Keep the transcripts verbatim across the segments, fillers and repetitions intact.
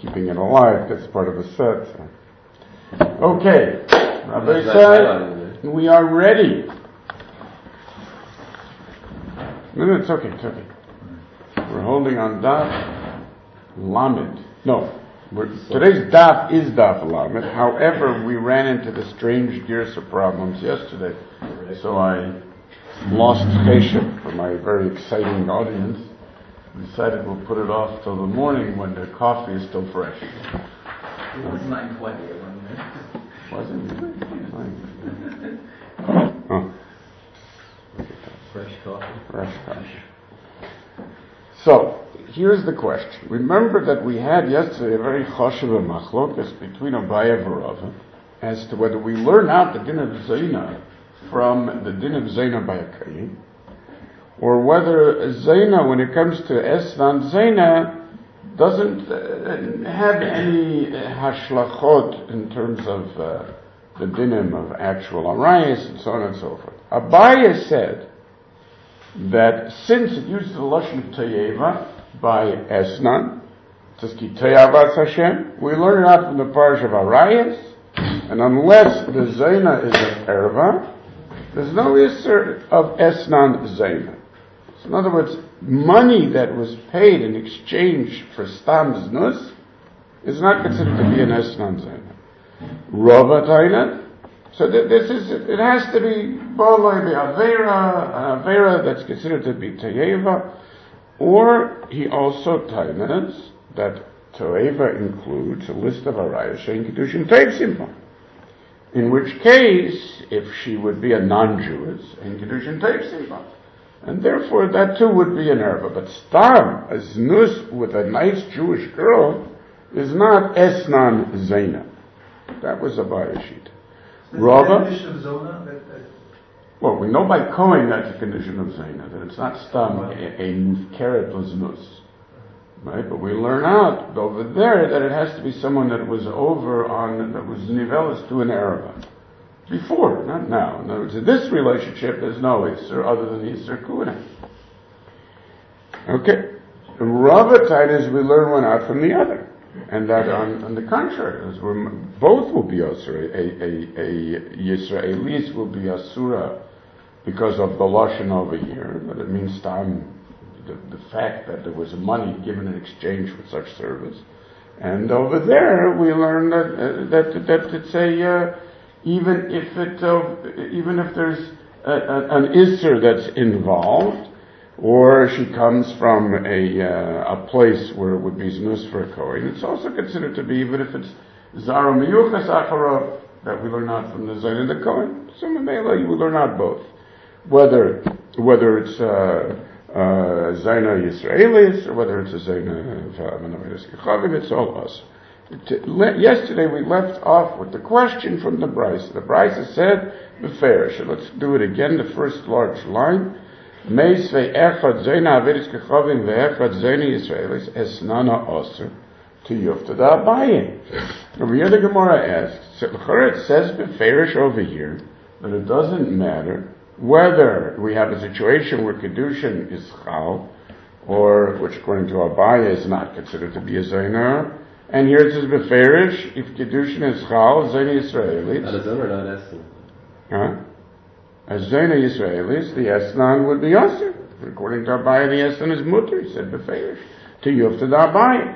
keeping it alive. That's part of the set. Okay, Rabbi said we are ready. No, no, it's okay, it's okay. We're holding on Daf Lamed. No, we're, today's Daf is Daf Lamed. However, we ran into the strange Girsa problems yesterday, so I lost cheshek for my very exciting audience. We decided we'll put it off till the morning when the coffee is still fresh. It was nine twenty at one minute. Was it? Oh. Fresh coffee. Fresh coffee. So, here's the question. Remember that we had yesterday a very choshev machlokas between Abaye and Rava as to whether we learn out the din of Zaina from the din of Zaina by a Kayin, or whether Zaina, when it comes to Esnan Zaina, doesn't uh, have any hashlachot in terms of uh, the dinim of actual arayas and so on and so forth. Abaye said that since it uses the lashon of Tayeva by Esnan, it says Ki Tayavat Hashem, we learn it out from the parish of arayas, and unless the Zaina is a erva, there's no issur of Esnan Zaina. So in other words, money that was paid in exchange for Stam Znus is not considered to be an Esnan Zaina. Rava Taina, so th- this is, it has to be Boloi be Avera, an Avera that's considered to be Tayeva, or he also tainas that Tayeva includes a list of Arayah Shein Kedushin Teivsim, in which case, if she would be a non-Jewess, in Kedushin Teivsim, and therefore that too would be an erva. But Stam, a znus with a nice Jewish girl, is not Esnan Zaina. That was a Bayashit. Rava? Well, we know by Kohen that's a condition of Zaina, that it's not Stam, a, a Mufkeret Znus. Right? But we learn out over there that it has to be someone that was over on, that was nivelis to an erva. Before, not now. In other words, in this relationship, there's no Isser other than Isser Kuna. Okay. Rava Tainas, we learn one out from the other. And that on, on the contrary, as we're, both will be Asura. A, a, a Yisraelis will be Asura because of the Lashon over here, but it means Tam, the, the fact that there was money given in exchange for such service. And over there, we learn that, uh, that, that it's a, uh, even if it, uh, even if there's a, a, an Isser that's involved, or she comes from a uh, a place where it would be Znus for a Kohen, it's also considered to be, even if it's Zara Miyuchas Acharav, that we learn out from the Zayin and the Kohen. So Mamela, you will learn out both. Whether, whether it's uh, uh, Zaina Yisraelis, or whether it's a Zaina V'Amanavidus Kechavim, it's all us. Yesterday we left off with the question from the Brisa. The Brisa said, Beferish. Let's do it again, the first large line. Meisvei echad zayna avidis kechavim ve'echad zayna Yisraelis esnana oser to yuftada abaye. Over here the Gemara asks, it says Beferish over here that it doesn't matter whether we have a situation where Kedushin is chal, or which according to Abaye is not considered to be a zayna. And here it says Beferish, if Kedushin is chal, zayna Yisraelis. Not a zayna or not esnan? Huh? As Zaina Yisraelis, the Esnan would be Aser. According to Abaye, the Esnan is Mutter, he said Beferish. To Yufta da Abaye.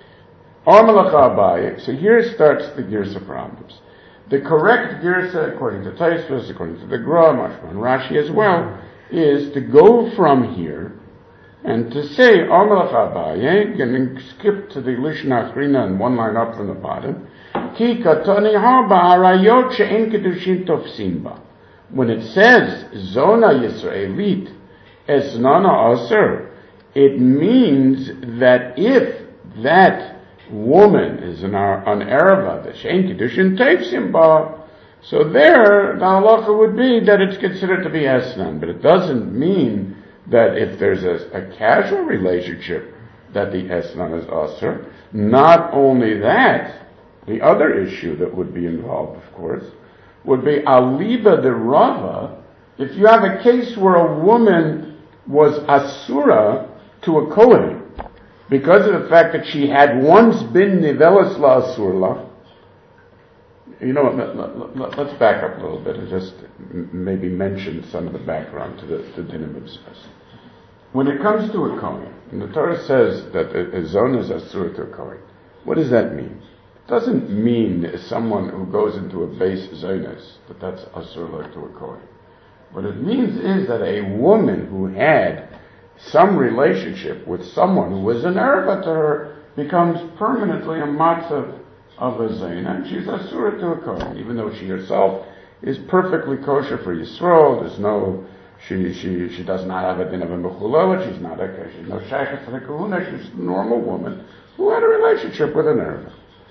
Amalacha Abaye. So here starts the Girsa problems. The correct Girsa, according to Taisvus, according to the Gra, Mashma, and Rashi as well, is to go from here and to say Amalacha Abaye, and skip to the Lishna Achrina and one line up from the bottom. Ki katani haba arayot she'en kedushin tofsim ba. When it says Zona Yisraelit Esnana Aser, it means that if that woman is an, an Erva, the Shein Kedushin Teivsim Ba, so there the halacha would be that it's considered to be Esnan, but it doesn't mean that if there's a, a casual relationship that the Esnan is Aser. Not only that, the other issue that would be involved, of course, would be aliba de Rava. If you have a case where a woman was asura to a Kohen, because of the fact that she had once been nivelis la'asurla. You know what, let, let, let, let's back up a little bit and just maybe mention some of the background to the, the dinim of zos. When it comes to a kohen, and the Torah says that a, a zona is asur to a kohen, what does that mean? It doesn't mean someone who goes into a base zonas, that that's asur to a kohen. What it means is that a woman who had some relationship with someone who was an erva to her becomes permanently a matzav of a zayna, and she's asura to a kohen, even though she herself is perfectly kosher for Yisrael. There's no, she she she does not have a din of a mechulot. She's not a, she's no shaykhah for the kahuna. She's a normal woman who had a relationship with an erva.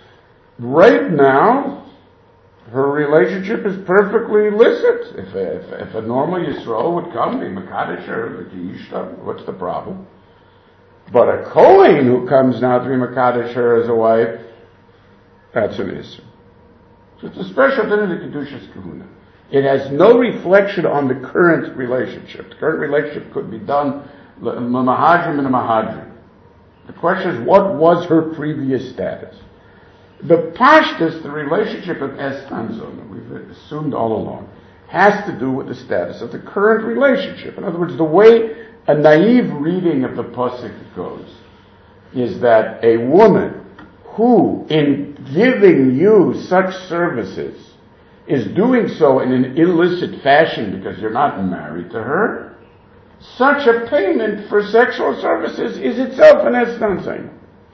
Right now, her relationship is perfectly illicit. If a, if, if a normal Yisrael would come, be Makadish or Yishta, what's the problem? But a Kohen who comes now to be Makadish her as a wife, that's an issue. So it's a special thing in the Kedushas Kahuna. It has no reflection on the current relationship. The current relationship could be done Mahadrim and a Mahadrim. The question is, what was her previous status? The pashtus, the relationship of Estan Zona, we've assumed all along, has to do with the status of the current relationship. In other words, the way a naive reading of the pasuk goes is that a woman who, in giving you such services, is doing so in an illicit fashion because you're not married to her, such a payment for sexual services is itself an Estan Zona.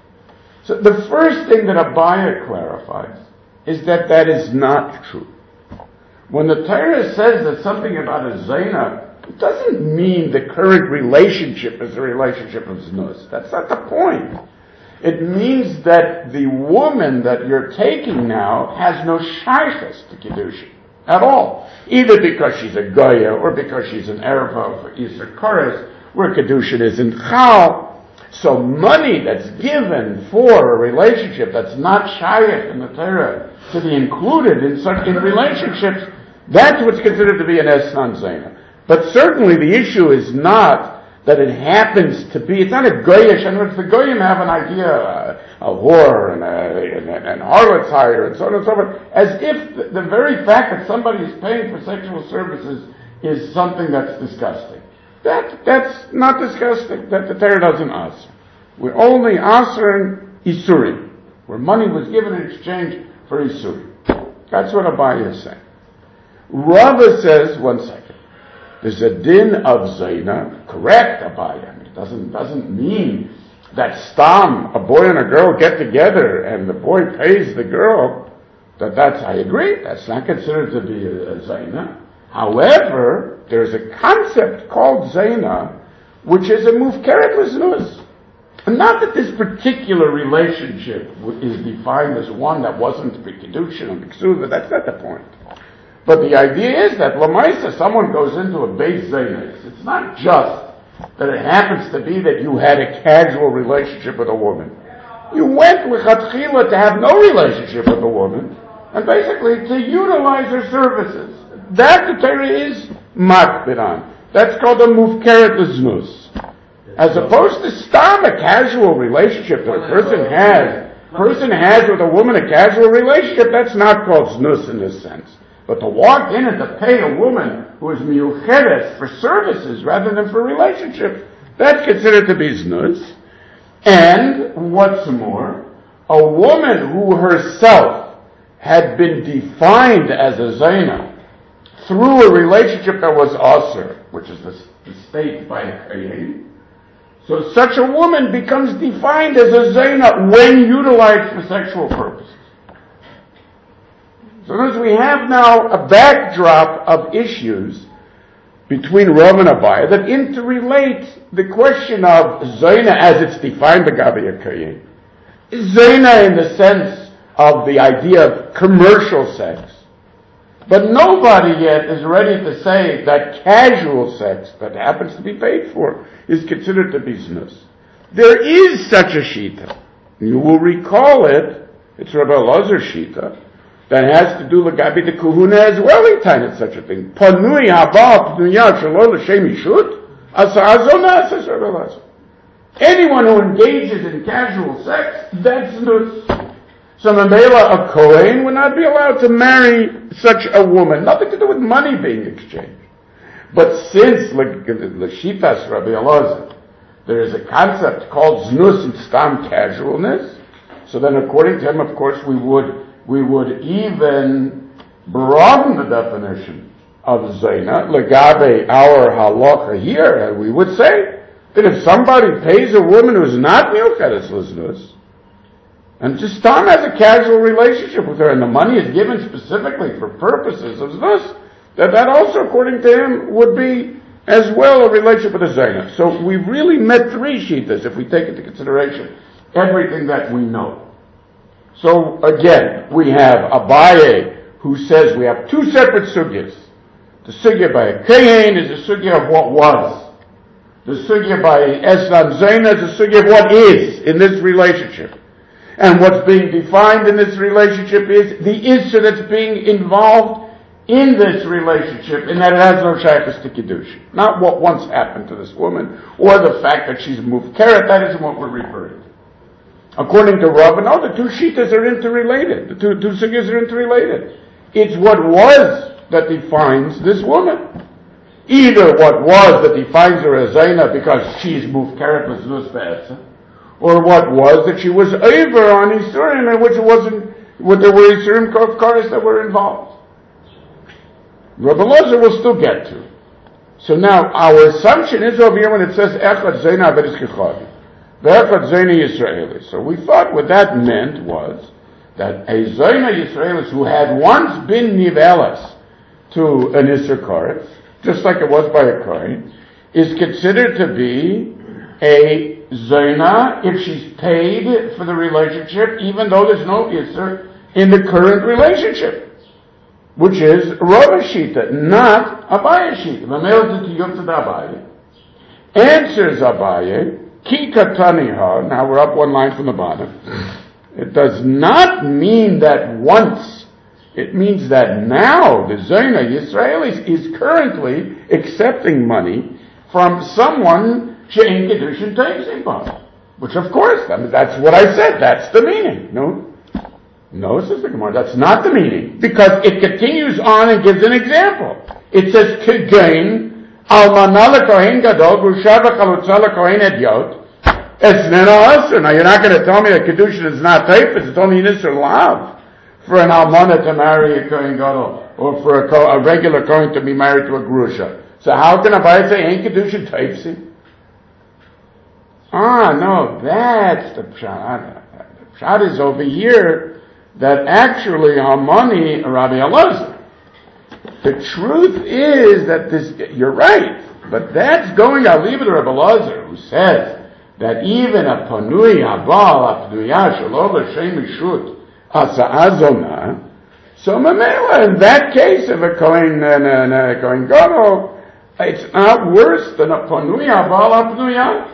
So the first thing that Abaya clarifies is that that is not true. When the Torah says that something about a zayna, it doesn't mean the current relationship is a relationship of znus. That's not the point. It means that the woman that you're taking now has no shaykhus to Kiddushin at all. Either because she's a goya or because she's an erva for Isser Koros, where Kiddushin is in chal. So money that's given for a relationship that's not shaykh in the Torah to be included in such in relationships, that's what's considered to be an Esnan Zayna. But certainly the issue is not that it happens to be, it's not a goyish, in other words, the goyim have an idea, uh, a whore and a, and, and harlot's hire and so on and so forth, as if the, the very fact that somebody is paying for sexual services is something that's disgusting. That, that's not disgusting. That the Torah doesn't answer. We're only answering Isurim, where money was given in exchange for Isurim. That's what Abaya is saying. Rava says, one second, there's a din of Zayna, correct Abaya. I mean, it doesn't, doesn't mean that Stam, a boy and a girl get together and the boy pays the girl, that that's, I agree, that's not considered to be a, a Zayna. However, there's a concept called Zayna, which is a mufkeret l'znus. And not that this particular relationship is defined as one that wasn't pre-kedushin and ksuva, that's not the point. But the idea is that lamaisa, someone goes into a base Zayna. It's not just that it happens to be that you had a casual relationship with a woman. You went with chatchila to have no relationship with a woman, and basically to utilize her services. That the Torah is makbid on. That's called a mufkeret l'znus. As opposed to stam, a casual relationship that a person has, person has with a woman, a casual relationship, that's not called znus in this sense. But to walk in and to pay a woman who is miucheres for services rather than for relationship, that's considered to be znus. And, what's more, a woman who herself had been defined as a zayna through a relationship that was aser, which is the, the state by a kayin. So such a woman becomes defined as a zayna when utilized for sexual purposes. So as we have now a backdrop of issues between Rav and Abaya that interrelate the question of zayna as it's defined by Gabi Akayin. Zayna in the sense of the idea of commercial sex. But nobody yet is ready to say that casual sex that happens to be paid for is considered to be znus. There is such a shita. You will recall it. It's Rabbi Elazar shita that has to do with Gabi the Kahuna as well. He tied such a thing. Panui haba pnuya shelo l'shem yishut asa azona says Rabbi Elazar. Anyone who engages in casual sex, that's znus. So Mamela, a Kohen, would not be allowed to marry such a woman. Nothing to do with money being exchanged. But since, like L'Shitas Rabbi Elazar, there is a concept called znus and stam casualness, so then according to him, of course, we would we would even broaden the definition of zayna, legabe our halacha here, and we would say that if somebody pays a woman who's not miuchedes l'znus, and just stam has a casual relationship with her, and the money is given specifically for purposes of znus, that that also, according to him, would be as well a relationship with a zayna. So we really met three shitas if we take into consideration everything that we know. So again, we have Abaye who says we have two separate sugyas. The sugya by a Kohen is a sugya of what was. The sugya by Eslam Zayna is a sugya of what is in this relationship. And what's being defined in this relationship is the issue that's being involved in this relationship, in that it has no shaykhus to Kiddushin. Not what once happened to this woman, or the fact that she's moved carrot. That isn't what we're referring to. According to Rabbah, no, the two shitas are interrelated. The two, two sugyas are interrelated. It's what was that defines this woman. Either what was that defines her as Zaina because she's moved carrot with znus be'etzah, or what was that she was over on Yisurim, in which it wasn't, what there were Yisurim kares that were involved. Rabbi Elazar will still get to. So now, our assumption is over here when it says Echad Zaina Averis Kechavi, Ve'echad Zaina Yisraelis. So we thought what that meant was that a Zaina Yisraelis who had once been Nivelas to an Isser Karetz, just like it was by a Kohen, is considered to be a Zaina if she's paid for the relationship, even though there's no Isser in the current relationship. Which is Rava Shita, not Abaye Shita. Mamel Titiyot to Abaye. Answers Abaye, Ki Kataniha, now we're up one line from the bottom. It does not mean that once, it means that now the Zaina Yisraelis is currently accepting money from someone She'en Kedushin Teizim Ba. Which of course, I mean, that's what I said, that's the meaning. No? No, says the Gemara, that's not the meaning, because it continues on and gives an example. It says, Kegain, Almana lekohen gadol, Gushava chalutza lekohen edyot, Esnena Asr. Now you're not going to tell me that Kedushin is not Taifas, it's only an Isser Lav for an Almana to marry a Kohen Gadol, or for a, co- a regular Kohen to be married to a Grusha. So how can Abaye say, ain't Kedushin Taifsi? Ah, no, that's the Pshat. The Pshat is over here, that actually Hamani, Rabbi Elazar. The truth is that this, you're right, but that's going, I'll leave it to Rabbi Elazar, who says that even a panui abal, a panuya shalom l'shem mishut, asa azona, so Mamela, in that case of a Kohen, and a Kohen Gadol, it's not worse than a panui abal, a panuya.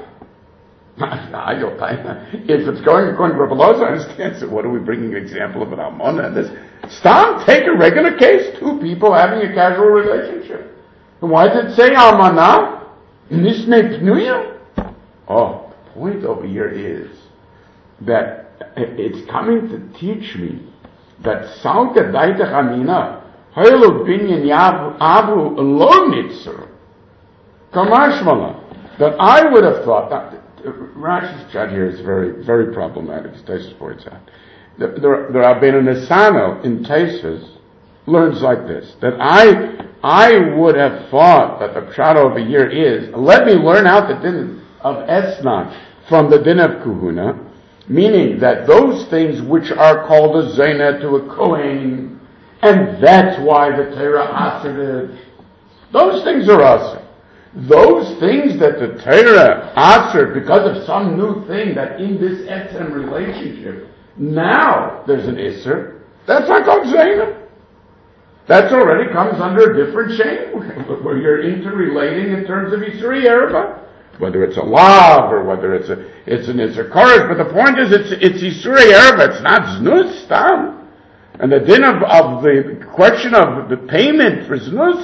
If it's going according to Rabbi Elazar, I understand. So what are we bringing an example of an almana and this? Stop, take a regular case, two people having a casual relationship. And why does it say almana? Nisne pnuya? Oh, the point over here is that it's coming to teach me that Salka Daita Chamina, Haylo Binyan Avu Lo Nitzer, Kamashmala, that I would have thought, that, Rashi's chat here is very, very problematic, as Taisus points out. The, the, the Rabbeinu Nesano in Taisus learns like this, that I, I would have thought that the pshat over here is, let me learn out the din of Esna from the din of Kuhuna, meaning that those things which are called a Zaina to a Kohen, and that's why the Torah aser it, those things are aser. Those things that the Torah aser because of some new thing that in this etzem relationship, now there's an isser, that's not called Zaina. That already comes under a different shame, where you're interrelating in terms of Yisuri Erba, whether it's a lav or whether it's a it's an Isser Koresh, but the point is it's it's Yisuri Erba, it's not Znus Stam. And the din of, of the question of the payment for Znus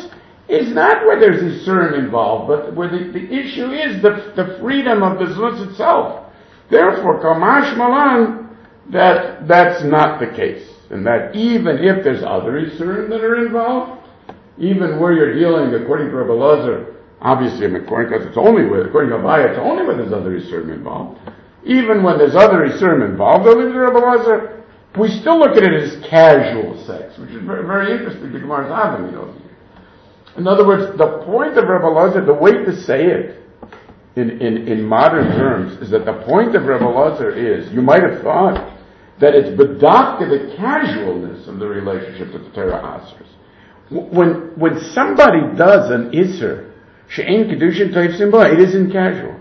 is not where there's Isurim involved, but where the, the issue is the, the freedom of the Znus itself. Therefore, Kamash Malan, that that's not the case. And that even if there's other Isurim that are involved, even where you're dealing, according to Rebbe Lazar, obviously, I mean, according because it's only with, according to Abaya, it's only when there's other Isurim involved. Even when there's other Isurim involved, only the Rebbe Lazar, we still look at it as casual sex, which is very, very interesting. The Gemara's having, you know. In other words, the point of Rebbe Lazar, the way to say it in, in, in modern terms, is that the point of Rebbe Lazar is, you might have thought that it's bedafka, the casualness of the relationship that the Torah answers. When, when somebody does an Isser, she'ein kedushin toif simba, it isn't casual.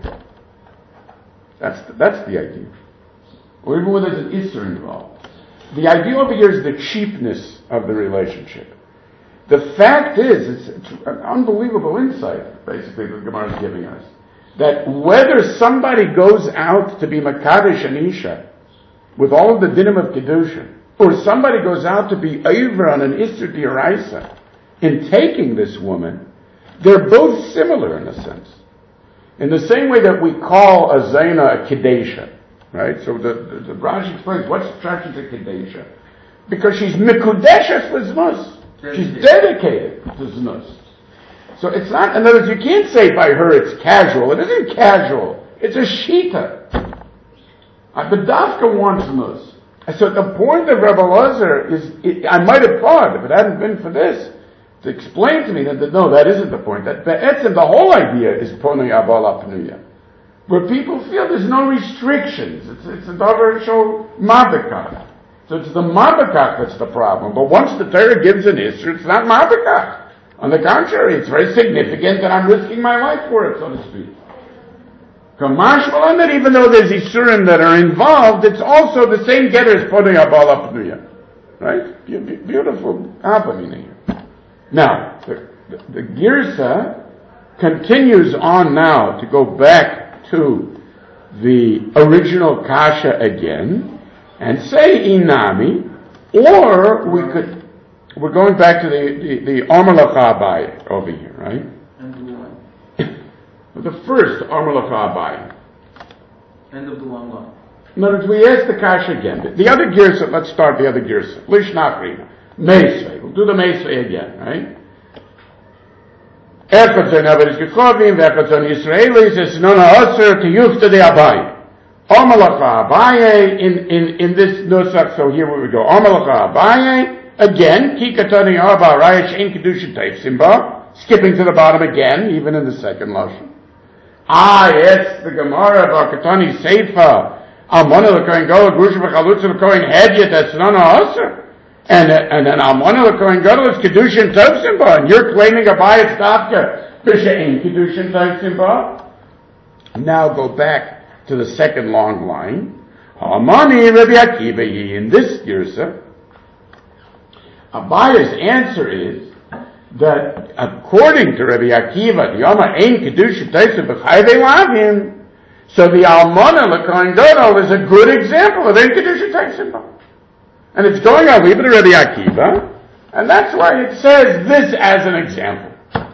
That's the, that's the idea. Or even when there's an Isser involved. The idea over here is the cheapness of the relationship. The fact is, it's, it's an unbelievable insight, basically, that the Gemara is giving us, that whether somebody goes out to be Makadesh and Isha, with all of the dinim of Kedushin, or somebody goes out to be over on an Isser D'Oraisa, in taking this woman, they're both similar in a sense. In the same way that we call a Zaina a Kedesha, right? So the, the, the Rashi explains, what's attraction to Kedesha? Because she's Mikudeshes with Znus. She's dedicated to Znus. So it's not, in other words, you can't say by her it's casual. It isn't casual. It's a Shita. A Bedavka wants Znus. So the point of Rebbe Lazar is, it, I might have thought, if it hadn't been for this, to explain to me that, that no, that isn't the point. That Be'etzim, the whole idea is Ponei Aval Apnuya. Where people feel there's no restrictions. It's, it's a davar show Mabekach. So it's the Mabekach that's the problem. But once the Torah gives an Isser, it's not Mabekach. On the contrary, it's very significant that I'm risking my life for it, so to speak. Kamash Malan, that even though there's Isurim that are involved, it's also the same getter as Ponei Aval Apnuya. Right? Beautiful happening here. Now, the, the, the Girsa continues on now to go back to the original Kasha again and say Inami, or we could, we're going back to the, the, the Amar Lacha Abai over here, right? The first Amar Lacha Abai. End of the long line. In other words, we ask the Kasha again. The, the other Girsa, let's start the other Girsa. Lishnachri. Meisvei. We'll do the Meisvei again, right? Echad zon Avedis Gechovim, v'echad zon Yisraelis, es nona aser tiyufta de Abai. Amar Lacha Abaye, in, in, in this nusach, so here we go. Amar Lacha Abaye, again, ki katani arba raya she'en kedushin teif simba, skipping to the bottom again, even in the second lashon. Ah, yes, the Gemara of our Katani Seifa, Almona l'kohen Gadol, Grusha v'chalutza l'kohen Hedyet, es nona aser. And, and then Almona l'kohen Gadol is Kedushin Tov Simba, and you're claiming a Bayat Stavka, B'she'en Kedushin Tov Simba. Now go back to the second long line. Amani Rabbi Akiva, in this Girsa, Abaya's answer is that according to Rabbi Akiva, the Yoma Ein Kedushin Tov Simba B'chayvei Lavim, so the Almona l'kohen Gadol is a good example of Ein Kedushin Tov Simba. And it's going on, leave it to Rabbi Akiva, and that's why it says this as an example.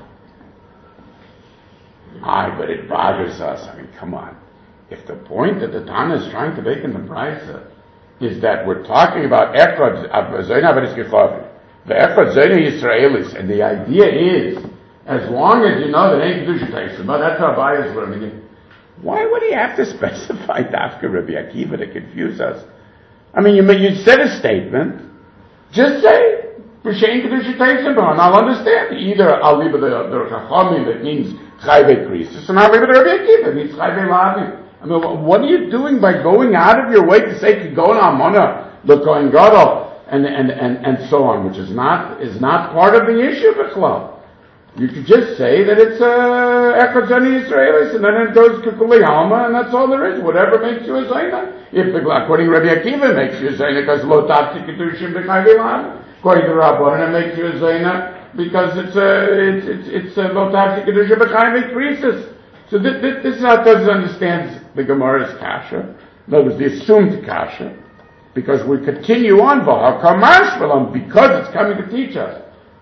Aye, but it bothers us. I mean, come on. If the point that the Tana is trying to make in the Brisa is that we're talking about Echad Zayna Avedis Gechovim, the Echad Zayna Yisraelis, and the idea is, as long as you know that ain't Kedusha takes them, but that's how Abai is learning it, why would he have to specify Dafka Rabbi Akiva to confuse us? I mean, you, you said a statement, just say, B'she'en Kedusha Teif Simba, and I'll understand. Either I'll leave it the Chachamim, that means Chayvei Krisis, and I'll leave it the Rabbi Akiva, that means Chayvei Lavim. I mean, what are you doing by going out of your way to say Kigon Amona, L'kohen Gadol, and, and, and, and so on, which is not, is not part of the issue of the club. You could just say that it's Echad Zani Yisraelis, and then it goes to Kuli Alma, and that's all there is. Whatever makes you a Zaina. If, according to Rabbi Akiva, it makes you a Zaina because Lo Tafti Kedushim B'chayvei Lavim. According to Rabbanan, it makes you a Zaina because it's a, it's, it's, it's a Lo Tafti Kedushim B'chayvei Krisis. So this, this, this is how it doesn't understand the Gemara's Kasha. In other words, the assumed Kasha. Because we continue on, because it's coming to teach us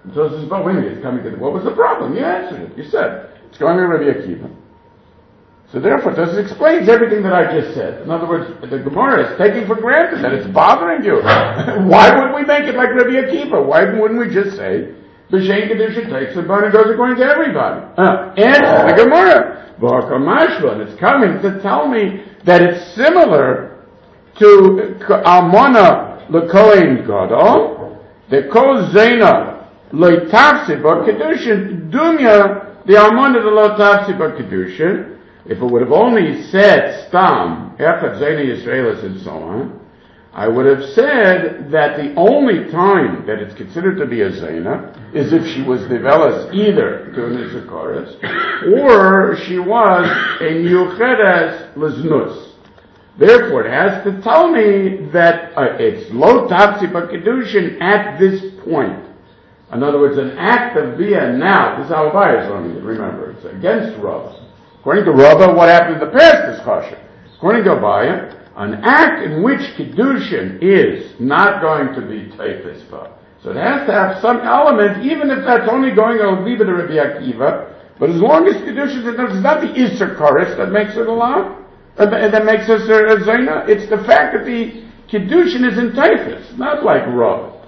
So says, but wait a minute, it's coming to the, what was the problem? You answered it. You said, it's going to Rabbi Akiva. So therefore, this explains everything that I just said. In other words, the Gemara is taking for granted that it's bothering you. Why would we make it like Rabbi Akiva? Why wouldn't we just say, B'Shem Kedusha takes the bone and goes according to everybody? Uh, answer the Gemara. And it's coming to tell me that it's similar to Almana L'Kohen Gadol, the Kol Zena L'Tafsi B'Kedushin, Dunya, the Almana L'Tafsi B'Kedushin. If it would have only said Stam, Echad Zena Yisraelis and so on, I would have said that the only time that it's considered to be a Zena is if she was Nivelas either to an Issacharias, or she was a Yucheres Liznus. Therefore, it has to tell me that uh, it's Lo Tapsi B'Kedushin at this point. In other words, an act of Via now, this is how Abaye is learning it, remember, it's against Rav. According to Rabbah, what happened in the past is kosher. According to Abaye, an act in which Kedushin is not going to be Teifis for. So it has to have some element, even if that's only going to leave it to Rabbi Akiva, but as long as Kedushin is it's not the Isser Koris that makes it allowed, uh, that makes us a, a Zayna, it's the fact that the Kedushin is in Teifis, not like Rabbah.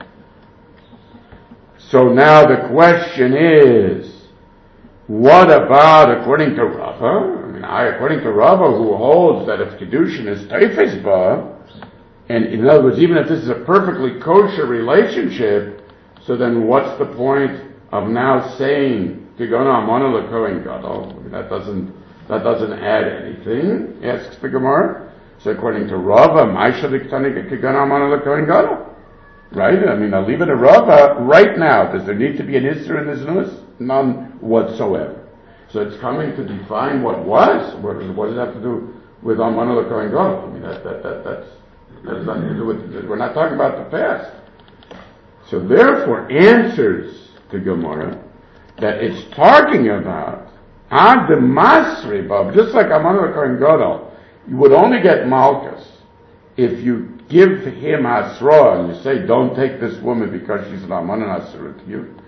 So now the question is, what about according to Rava? I mean, I, according to Rava, who holds that if Kedushin is Teifis ba, and in other words, even if this is a perfectly kosher relationship, so then what's the point of now saying Tigana Amana L'Kohen Gadol? I mean, that doesn't that doesn't add anything. Asks the Gemara. So according to Rava, Ma'isha L'Ktanik Tigana Amana L'Kohen Gadol. Right? I mean, I'll leave it to Rava right now. Does there need to be an Isser in this news? None whatsoever. So it's coming to define what was. What does, what does it have to do with Amana L'Kohen Gadol? I mean, that, that, that, that's, that has nothing to do with, we're not talking about the past. So therefore, answers to Gemara that it's talking about Ad Masri Bab, just like Amana L'Kohen Gadol, you would only get Malchus if you give him Hasra and you say, don't take this woman because she's an Amana Hasra to you.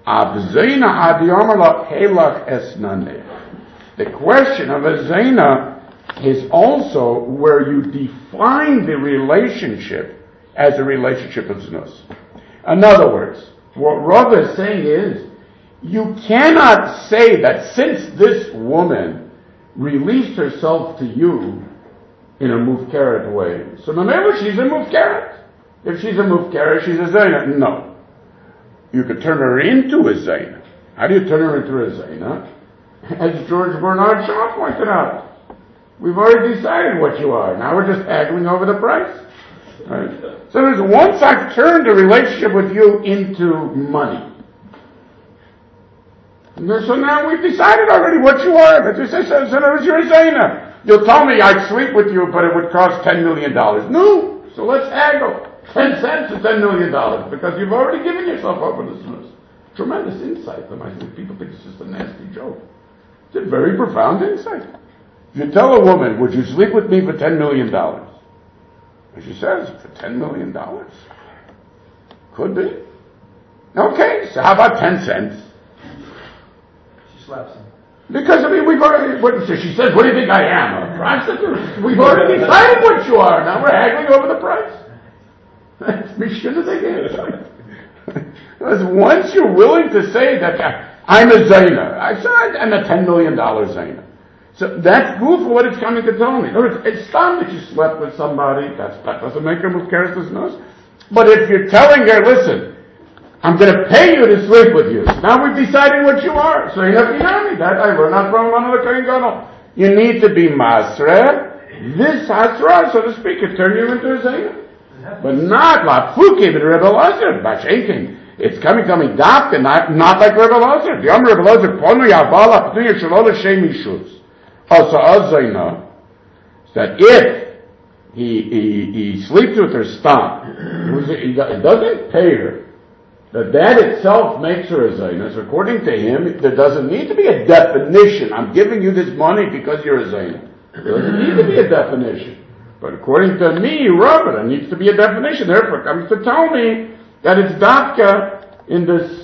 The question of a Zena is also where you define the relationship as a relationship of Znus. In other words, what Rav is saying is, you cannot say that since this woman released herself to you in a mufkeret way, so remember she's a mufkeret. If she's a mufkeret, she's a Zena. No. You could turn her into a Zayna. How do you turn her into a Zayna? As George Bernard Shaw pointed out, we've already decided what you are. Now we're just haggling over the price. Right? So there's once I've turned a relationship with you into money. So now we've decided already what you are. So, so, so you're a Zayna. You'll tell me I'd sleep with you, but it would cost ten million dollars. No. So let's haggle. Ten cents to ten million dollars, because you've already given yourself over to this. Tremendous insight. And I think people think it's just a nasty joke. It's a very profound insight. If you tell a woman, would you sleep with me for ten million dollars? And she says, for ten million dollars? Could be. Okay, so how about ten cents? She slaps him. Because, I mean, we've already, what, so she says, what do you think I am, a prostitute? We've already decided what you are. Now we're haggling over the price. That's Mishnah again. Because once you're willing to say that I'm a Zayna, I said I'm a ten million dollars Zayna. So that's good for what it's coming to tell me. In other words, it's time that you slept with somebody, that's, that doesn't make her mufkeres nose. But if you're telling her, listen, I'm going to pay you to sleep with you. Now we've decided what you are. So you have to hear me. That I learned not from another Kohen Gadol. You need to be Masre. This Hasra, so to speak, can turn you into a Zayna. But not like Fuki, but Rebbe Lazar, Bashenkin. It's coming, coming, Dafka, not, not like Rebbe Lazar. The Amr Rebbe Lazar, Ponu Yabala, Pnuya Shalol Hashem Yishuz. Also, Azayna, that if he, he, he sleeps with her stomach, he doesn't pay her, that that itself makes her a Zayna. So according to him, there doesn't need to be a definition. I'm giving you this money because you're a Zayna. There doesn't need to be a definition. But according to me, Rabbi, there needs to be a definition. Therefore, it comes to tell me that it's Dafka in this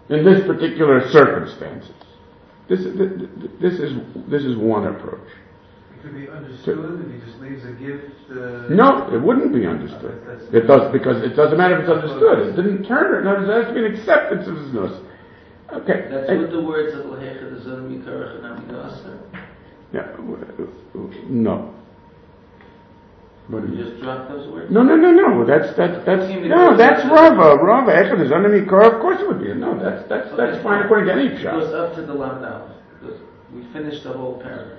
in this particular circumstances. This, this is this is one approach. It could be understood if he just leaves a gift. Uh, no, it wouldn't be understood. Uh, it does because it doesn't matter if it's understood. It didn't turn her. No, there has to be an acceptance of his nus. Okay. That's what the words of Lehecha the Zon Mikarach and Amidasa. Yeah. No. What do you you just drop those words? No, no, no, no. That's that's that's no. That's Rava. Rava. Echad is under Mikar. Of course it would be. No, that's that's okay. that's fine according to any pshat. It goes up to the Lamdal. We finished the whole paragraph.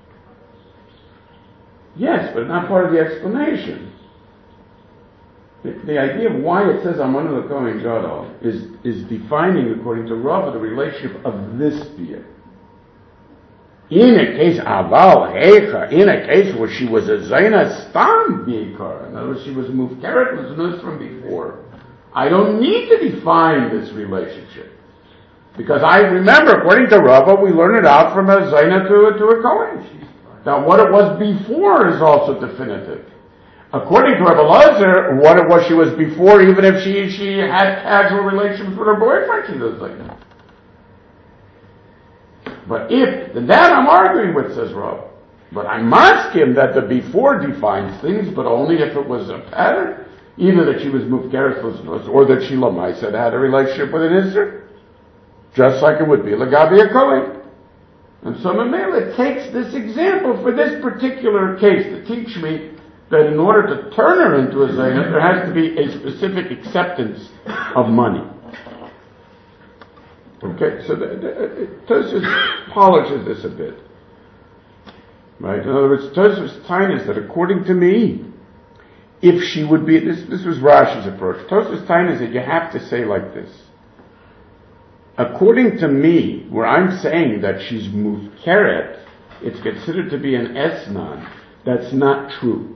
Yes, but not part of the explanation. The, the idea of why it says Amanu L'Kohen Gadol is is defining according to Rava the relationship of this being. In a case, aval hecha, in a case where she was a zayna stam b'ikar, in other words, she was mufkeret l'znus from before, I don't need to define this relationship. Because I remember, according to Rava, we learn it out from a zayna to, to a kohen. Now, what it was before is also definitive. According to Rabbi Lazar, what it was she was before, even if she, she had casual relations with her boyfriend, she was zayna. But if, that I'm arguing with, says Rav. But I must him that the before defines things, but only if it was a pattern. Either that she was mufkeres l'znus, or that she l'maisa had a relationship with an Isser. Just like it would be l'gabi a kohen. And so Mamela takes this example for this particular case to teach me that in order to turn her into a zayna, there has to be a specific acceptance of money. Okay, so Tosfos polishes this a bit. Right? In other words, Tosfos Tainas that according to me, if she would be, this this was Rashi's approach. Tosfos Tainas that you have to say like this. According to me, where I'm saying that she's mufkeret, it's considered to be an esnan. That's not true.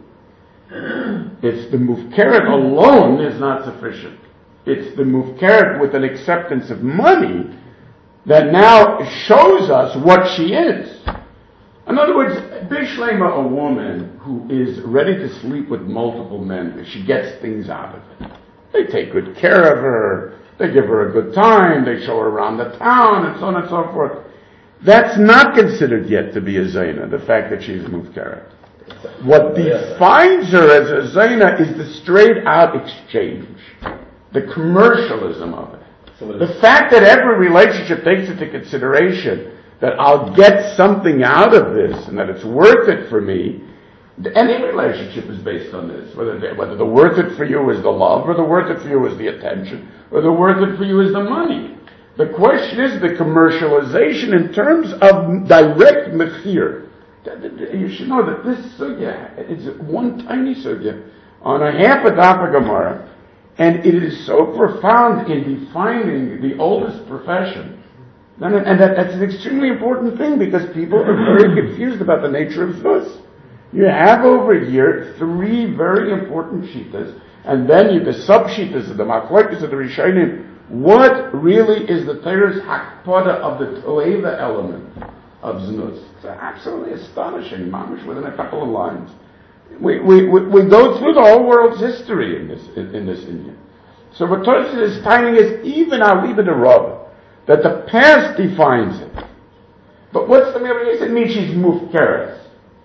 It's the mufkeret alone is not sufficient. It's the mufkeret with an acceptance of money that now shows us what she is. In other words, Bishlema, a woman who is ready to sleep with multiple men, she gets things out of it. They take good care of her, they give her a good time, they show her around the town, and so on and so forth. That's not considered yet to be a zayna, the fact that she's mufkeret. What defines her as a zayna is the straight out exchange. The commercialism of it. So the fact that every relationship takes into consideration that I'll get something out of this and that it's worth it for me. Any relationship is based on this. Whether the, whether the worth it for you is the love, or the worth it for you is the attention, or the worth it for you is the money. The question is the commercialization in terms of direct mechir. You should know that this sugya is one tiny sugya on a half a daf of Gemara. And it is so profound in defining the oldest profession. And, and that, that's an extremely important thing because people are very confused about the nature of Zuz. You have over here three very important shittas, and then you the sub-shittas of the machlokes of the Rishonim. What really is the Torah's hakpada of the toeva element of Znus? It's absolutely astonishing, mamish, within a couple of lines. We, we, we, we go through the whole world's history in this, in, in this Indian. So what Tosfos is timing is even I'll leave it to Rav, that the past defines it. But what's the meaning? It means she's mufkeres.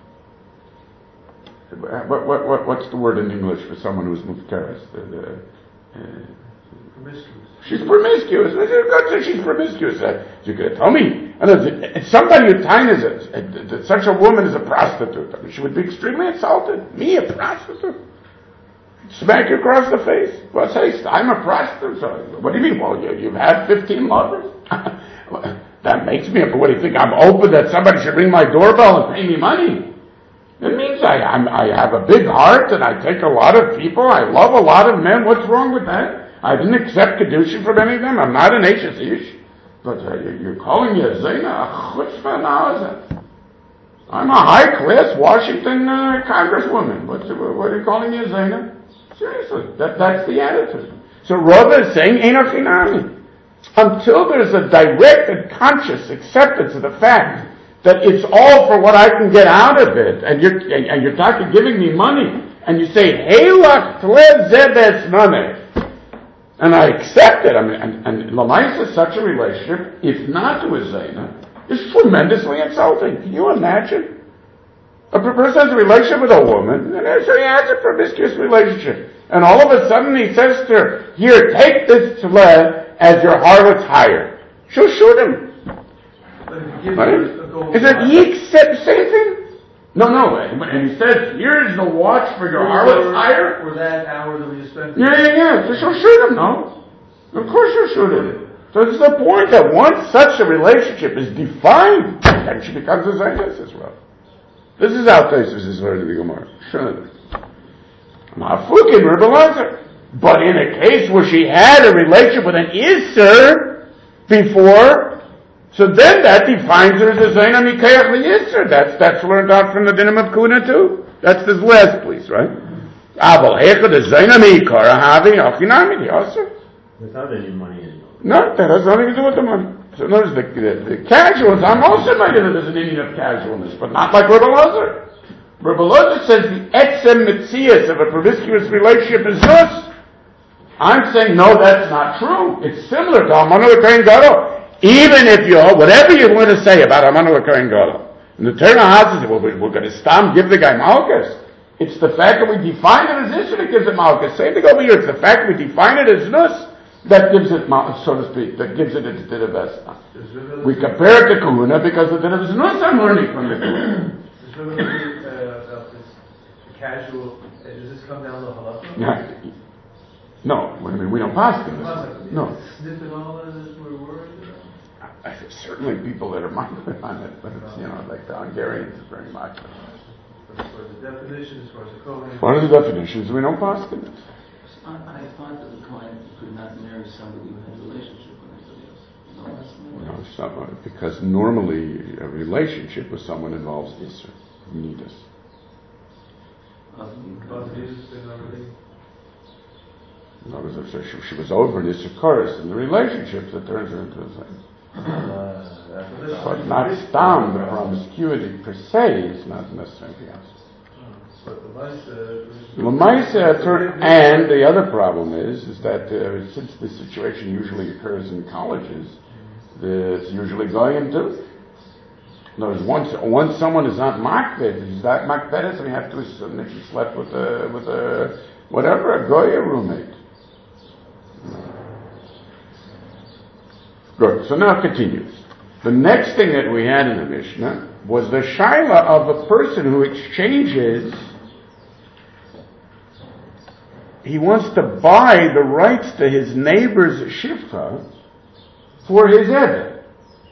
What, what, what, what's the word in English for someone who's mufkeres? Uh, promiscuous. She's promiscuous. She's promiscuous. Uh, you could tell me. And somebody who tines it, that such a woman is a prostitute. I mean, she would be extremely insulted. Me, a prostitute? Smack you across the face. What's haste? I'm a prostitute. So, what do you mean? Well, you, you've had fifteen lovers? That makes me up. What do you think? I'm open that somebody should ring my doorbell and pay me money. It means I, I'm, I have a big heart and I take a lot of people. I love a lot of men. What's wrong with that? I didn't accept Kedushin from any of them. I'm not an Eishes Ish. But uh, you're calling me a Zayna, a chutzpah, now is it? I'm a high-class Washington uh, congresswoman. What's, what are you calling me a Zayna? Seriously, that, that's the attitude. So Rava is saying, Ein Achinami. Until there's a direct and conscious acceptance of the fact that it's all for what I can get out of it, and you're, and, and you're talking, giving me money, and you say, Heilach tle zebes naneh. And I accept it. I mean, and, and Lamaisa, such a relationship, if not to a Zaina, is tremendously insulting. Can you imagine? A person has a relationship with a woman, and so he has a promiscuous relationship. And all of a sudden he says to her, here, take this tzleh as your harlot's hire. She'll shoot him. Right? Is it he said the same thing? No, no. And he says, here's the watch for your harlot's hire. For that hour that we just spent. Yeah, yeah, yeah. So she'll shoot him, no? Of course she'll shoot him. So it's the point that once such a relationship is defined, then she becomes a Zaynas as well. This is how Tosfos is learning the Gemara. Sure. Ma'afukin, Rebbe Lazar. But in a case where she had a relationship with an Isser before, so then that defines her as a Zaina Mikayach Isser. That's that's learned out from the Dinim of Kuna too. That's this last piece, right? Aval Hecha the Zaina Mikara Havi Achinami Yasser. Without any money anymore. No, that has nothing to do with the money. So notice the, the, the casuals, I'm also minded that there's an Indian of casualness, but not like Rebbe Lazar. Rebbe Lazar says the etzem mitzias of a promiscuous relationship is this. I'm saying, no, that's not true. It's similar to Amanu L'Kohen Gadol. Even if you, whatever you want to say about Amanu L'Kohen Gadol, and the Torah has well, we're going to stam give the guy Malchus. It's the fact that we define it as this that gives it Malchus. Same thing over here. It's the fact that we define it as this that gives it, so to speak, that gives it its din of Esna. We compare it to Kahuna because the din of Esna I'm learning from the Kahuna. Does it uh, about this casual, uh, does this come down to halacha? No, no, I mean, we don't pass them. No. Snip and all that is we're worried about? I, I, certainly people that are minded on it, but it's, you know, like the Hungarians is very much. As far as the definition, as far as the Kohen. As far as the definitions, we don't pass them. I, I thought that the client could not marry somebody who had a relationship with anybody else. No, that's not. No, it's not, because normally a relationship with someone involves Isser, Nidus. But Jesus did not really. In other words, if she, she was over in Isser Chorus in the relationships, that turns her into a thing. Uh, but not stam, the promiscuity per se is not necessarily else. But the Lamaisa, and the other problem is, is that uh, since this situation usually occurs in colleges, it's usually goyim too. In other words, once once someone is not makbet, he's not makbet, so we have to assume that he slept with a with a whatever a goya roommate. Good. So now it continues. The next thing that we had in the Mishnah was the shaila of a person who exchanges. He wants to buy the rights to his neighbor's shifta for his eved.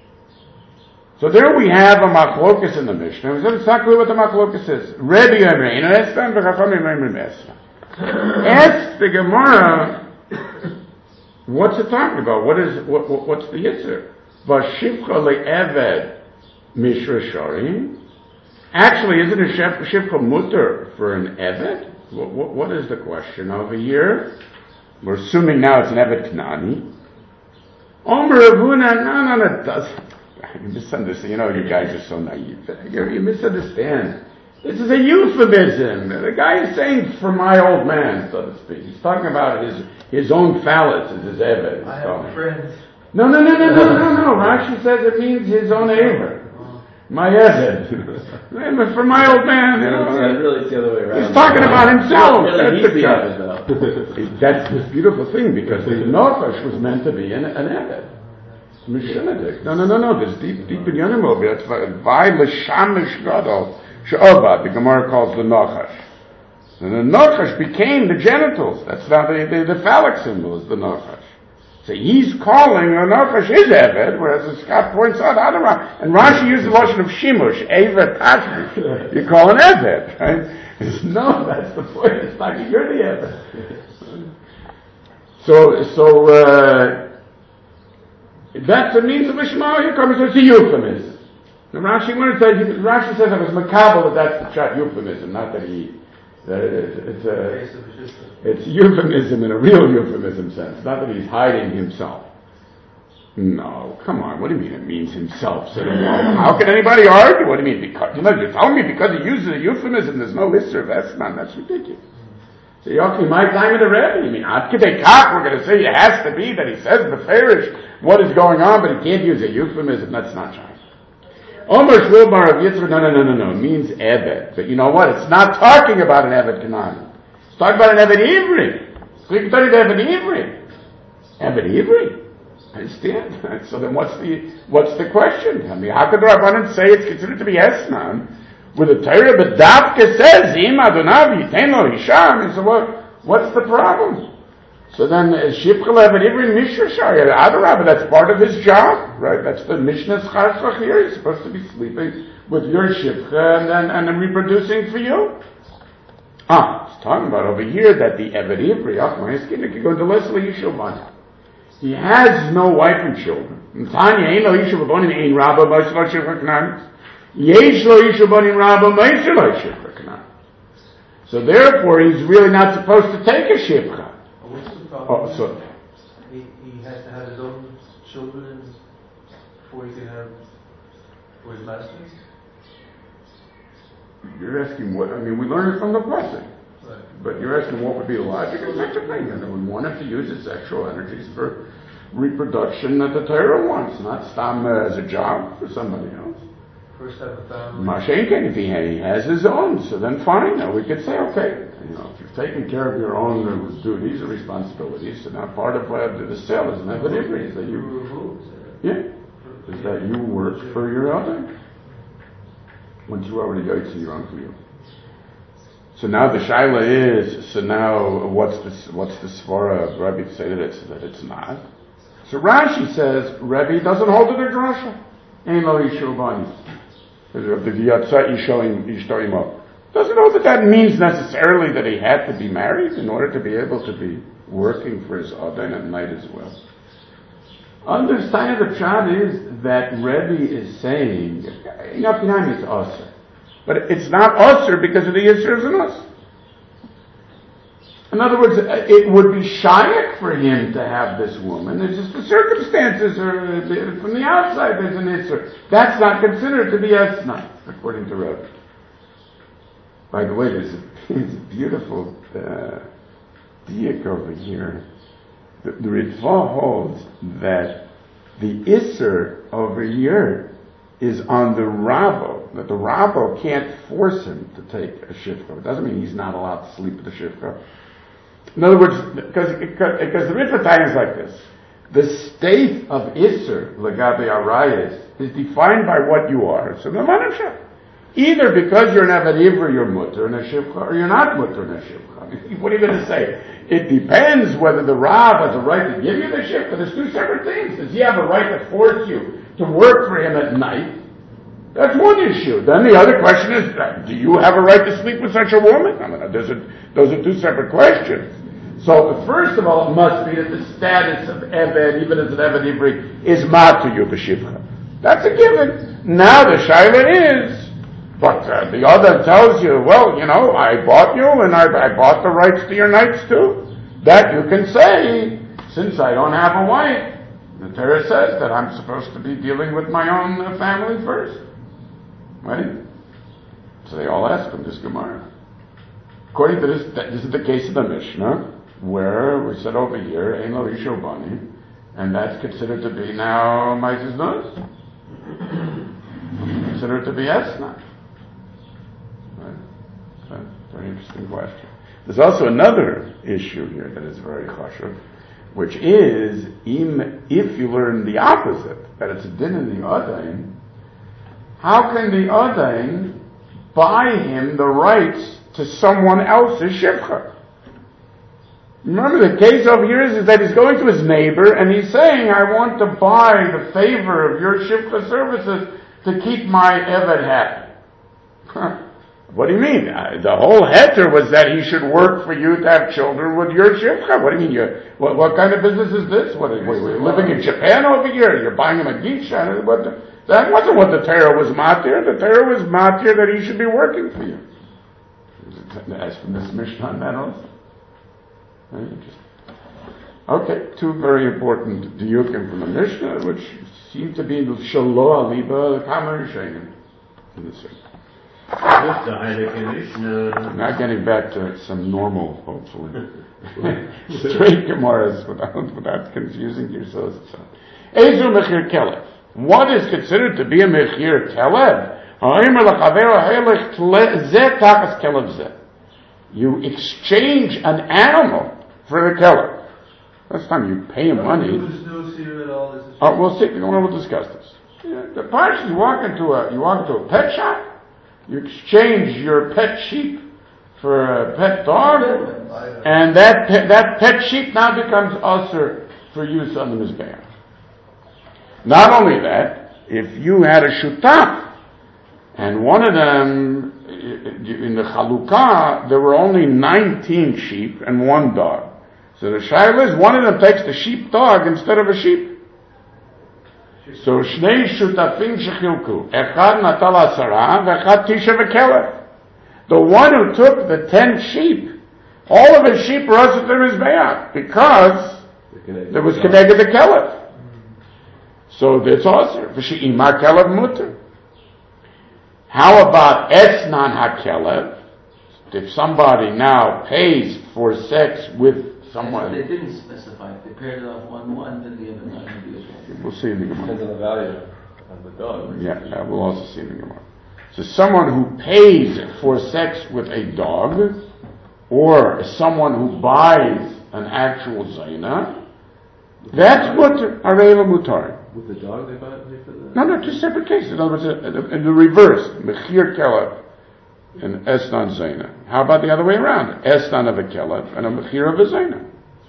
So there we have a machlokas in the Mishnah. We said it's not clear what the machlokas is. Rebbe Yomein, and that's time the Chachamim Yomein Mesra. Ask the Gemara, what's it talking about? What is what, what what's the yitzur? Vashivcha le'eved mishra sharim. Actually, isn't a shivcha mutter for an eved? What, what, what is the question over here? We're assuming now it's an Evet Knani. Omer Ravuna, no, no, no, it doesn't. You misunderstand. You know, you guys are so naive. You, you misunderstand. This is a euphemism. The guy is saying for my old man, so to speak. He's talking about his his own phallus as his Evet. I have friends. No, no, no, no, no, no, no. Rashi says it means his own Aver. My Eved. For my old man. You know, it's really it's the other way around. He's talking about himself. Really, That's, he's the the Eved, That's this beautiful thing, because the Nochash was meant to be an, an Eved. Mishunadik. No, no, no, no. There's deep, deep in Yonim. That's Vai L'Shamish Gadol She'ovad. The Gemara calls the Nochash. And the Nochash became the genitals. That's now the, the, the phallic symbol is the Nochash. So he's calling a Nochash his Eved, whereas the Scott points out, Adara, and Rashi uses the lotion of Shimush, Eved Tashmish. You call an Eved, right? No, that's the point. It's like you're the Eved. So, so, uh, that's the means of Ishmael. Here comes, it's a euphemism. And Rashi, when it says, Rashi says it was makabel, that that's the shot euphemism, not that he, that it, it's a, it's euphemism in a real euphemism sense, not that he's hiding himself. No, come on, what do you mean it means himself? So, how can anybody argue? What do you mean? Because, you're telling me because he uses a euphemism, there's no Isser of Esnan, that's ridiculous. So okay, my time of the Rebbe, you mean, Ad Kedei Kach, we're going to say it has to be that he says beferish what is going on, but he can't use a euphemism. That's not right. Omer Shmuel bar Rav Yitzchak, no, no, no, no, no, it means Eved. But you know what? It's not talking about an Eved Kanani. It's talking about an Eved Ivri. So you can tell you the Eved Ivri. Eved Ivri. I understand. So then what's the, what's the question? I mean, how could the Rabbanan say it's considered to be Esnan? With the Torah, but Davke says, Im Adonav Yiten Lo Hisham. So what, what's the problem? So then, Shivcha Eved Ivri Mishra Shari, Adarabah, that's part of his job, right? That's the Mishnah's Charsach here. He's supposed to be sleeping with your Shivcha and then, and then reproducing for you. Ah, he's talking about over here that the Eved Ivri, ah, my skin, it could go to Leslie Yishuv. He has no wife and children. Tanya, Ein Lo Yishuv Abonim, Ein Rabba, Moshe Lo Shivcha Knan. Yesh Lo Yishuv Abonim Rabba, Moshe Lo Shivcha Knan. So therefore, he's really not supposed to take a Shivcha. Oh, so he, he has to have his own children before he can have for his masters? You're asking what, I mean, we learn it from the blessing. Right. But you're asking what would be the logic of such a thing. And we want him to use his sexual energies for reproduction that the Torah wants, not stam uh, as a job for somebody else. First have a family. Mashenkin, if he, he has his own, so then fine. Now we could say, okay, you know, if you've taken care of your own uh, duties and responsibilities, so now part of uh, the sale is an evidence is that you, yeah, is that you work for your other. Once you already go to your own for you. So now the shaila is, so now what's the what's the svara of Rebbe to say that it's that it's not? So Rashi says Rebbe doesn't hold it a drasha. Ein lo yishu bani. Doesn't know that that means necessarily that he had to be married in order to be able to be working for his Adon at night as well. Understand the pshat is that Rebbe is saying, Yakinami is Aser. But it's not Aser because of the Yisr in us. In other words, it would be shayak for him to have this woman. It's just the circumstances are, from the outside there's an Yisr. That's not considered to be Esna, according to Rebbe. By the way, there's a, there's a beautiful uh, diak over here. The, the Ritva holds that the Isser over here is on the Rabbo, that the Rabbo can't force him to take a Shivcha. It doesn't mean he's not allowed to sleep with the Shivcha. In other words, because, because, because the Ritva Tanya is like this. The state of Isser, Lagabe Arayas, is defined by what you are. So, the either because you're an Avad Ivri, you're mutter in a Shivcha, or you're not mutter in a Shivcha. I mean, what are you going to say? It depends whether the Rav has a right to give you the Shivcha. There's two separate things. Does he have a right to force you to work for him at night? That's one issue. Then the other question is, do you have a right to sleep with such a woman? I mean, those are, those are two separate questions. So, first of all, it must be that the status of Eved, even as an Eved Ivri, is mat to you, b'shivcha. That's a given. Now the shaila is, but uh, the other tells you, well, you know, I bought you and I, I bought the rights to your nights too. That you can say, since I don't have a wife, the Torah says that I'm supposed to be dealing with my own uh, family first. Right? So they all ask him this Gemara. According to this, this is the case of the Mishnah, where we said over here, Ein Lo Yishu Bani, and that's considered to be now Maises Nuz. Considered to be Esna. Right? Very interesting question. There's also another issue here that is very chashuv, which is, if you learn the opposite, that it's a din in the Adain, how can the Adain buy him the rights to someone else's shivcha? Remember, the case over here is, is that he's going to his neighbor and he's saying, I want to buy the favor of your shivcha services to keep my Eved happy. Huh. What do you mean? Uh, the whole heter was that he should work for you to have children with your shivcha. What do you mean? You're, what, what kind of business is this? What, what, we're living in Japan over here? You're buying him a gisha? What the, that wasn't what the Torah was matir. The Torah was matir that he should be working for you. As from this Mishnah on that also. Very interesting. Okay, two very important diyukim from the Mishnah, which seem to be in the Shaloh Aliba, the Kamar Shein in this way. I'm not getting back to some normal, hopefully. Straight Gemaras without, without confusing yourselves. Ezu Mechir Kelev. What is considered to be a Mechir Kelev? You exchange an animal for a Kelev. That's time you pay him money. There's no seer at all. Oh, we'll see. We'll discuss this. Yeah, the part you walk into a you walk into a pet shop. You exchange your pet sheep for a pet dog, and that pet, that pet sheep now becomes usher for use on the Mizbeach. Not only that, if you had a shutaf, and one of them, in the Chalukah, there were only nineteen sheep and one dog. So the shaila is, one of them takes the sheep dog instead of a sheep. So shnei shutafim shechilku, echad natal asara, v'echad tisha v'kelef. The one who took the ten sheep, all of his sheep were also to the Mizbeach, because there was connected the kelef. So it's also v'she'imah kelef mutter. How about esnan hakelef? If somebody now pays for sex with someone, they didn't specify. If they paired it off one one, then the other nine would be as well. We'll see in the Gemara. Depends on the value of the dog. Yeah, yeah, we'll also see in the Gemara. So someone who pays for sex with a dog, or someone who buys an actual zayna, that's mutar, arela mutar. With the dog they bought it for the... No, no, two separate cases. In other words, in the reverse, mechir kelef and esnan zayna. How about the other way around? Esnan of a kelef and a mechir of a zayna.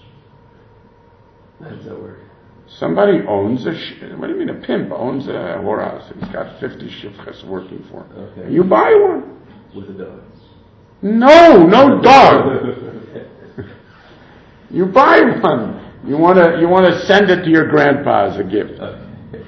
How does that work? Somebody owns a, sh- what do you mean a pimp owns a whorehouse? He's got fifty shifchas working for him. Okay. And you buy one. With a dog. No, no dog. You buy one. You want to you want to send it to your grandpa as a gift. Okay.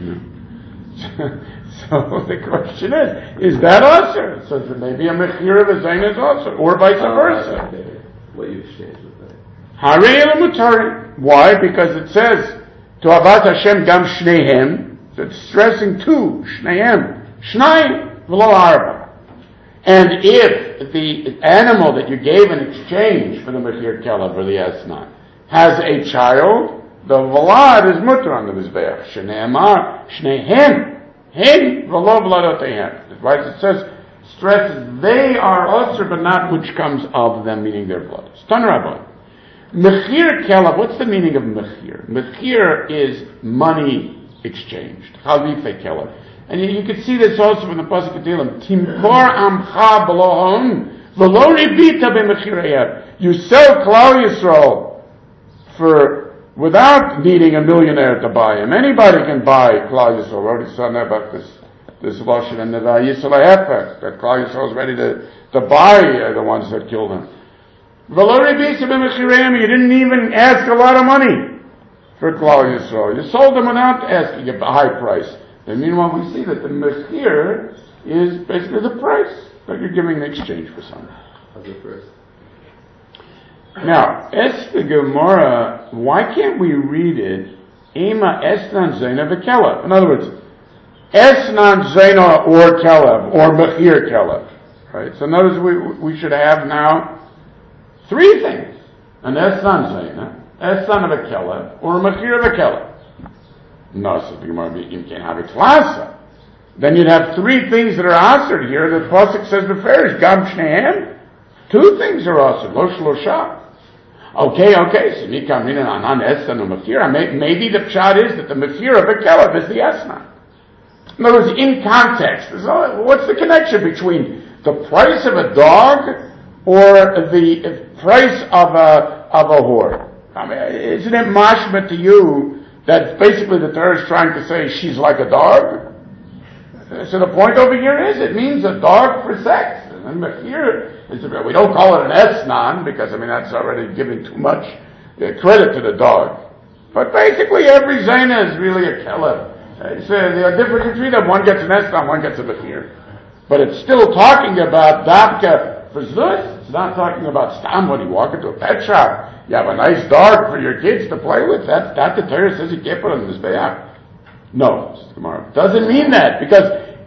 So the question is, is that usher? So maybe a mechir of a zayin is usher, or vice versa. Oh, okay. What you exchange with that? Harei el mutari. Why? Because it says to avat Hashem gam shnehem. So it's stressing two shnehem, shnayim v'lo arba. And if the animal that you gave in exchange for the mechir kelev or the esnan has a child, the vlad is mutter on the mizbeach. Shneemar shnehem. Hen v'lo vladotehem. Right? It says, stresses they are usher, but not which comes of them, meaning their blood. Stan Rabbi. Mechir kelev. What's the meaning of mechir? Mechir is money exchanged. Chalife kelev. And you, you can see this also from the pasuk of Tehillim. Timkor amcha belohon v'lo ribita b'mechirayah. You sell Klal Yisrael for without needing a millionaire to buy him. Anybody can buy Klal Yisrael. We already saw about this this lashon and the Yisrael Hefech, that Klal Yisrael is ready to to buy uh, the ones that killed him. V'lo ribita b'mechirayah. You didn't even ask a lot of money for Klal Yisrael. You sold them without asking a high price. And meanwhile, we see that the mechir is basically the price that you're giving in exchange for something. How's it first? Now, es the Gemara, why can't we read it, Ema esnan zayna v'kelev? In other words, esnan zayna or kelev, or mechir kelev. Right? So notice we, we should have now three things. An esnan zayna, esnan of a kelev, or a mechir of a kelev. No, says the Gemara, you can't have a klasa. Then you'd have three things that are answered here. The pasuk says the farish gam shnehem. Two things are answered. Lo shlosha. Okay, okay. So mikam minan anan esnan u'mechira. Maybe the pshat is that the mechira of a kelev is the esnan. In other words, in context, what's the connection between the price of a dog or the price of a of a whore? I mean, isn't it mashma to you that basically the Torah is trying to say she's like a dog? So the point over here is it means a dog for sex. And here is we don't call it an esnan because I mean that's already giving too much uh, credit to the dog. But basically every zayna is really a kelev. It's uh, the difference between them. One gets an esnan, one gets a mechir. But it's still talking about dabka for zuz. It's not talking about stam when you walk into a pet shop. You have a nice dog for your kids to play with. That, that the Torah says you can't put on this bayah. No, Gemara. Doesn't mean that, because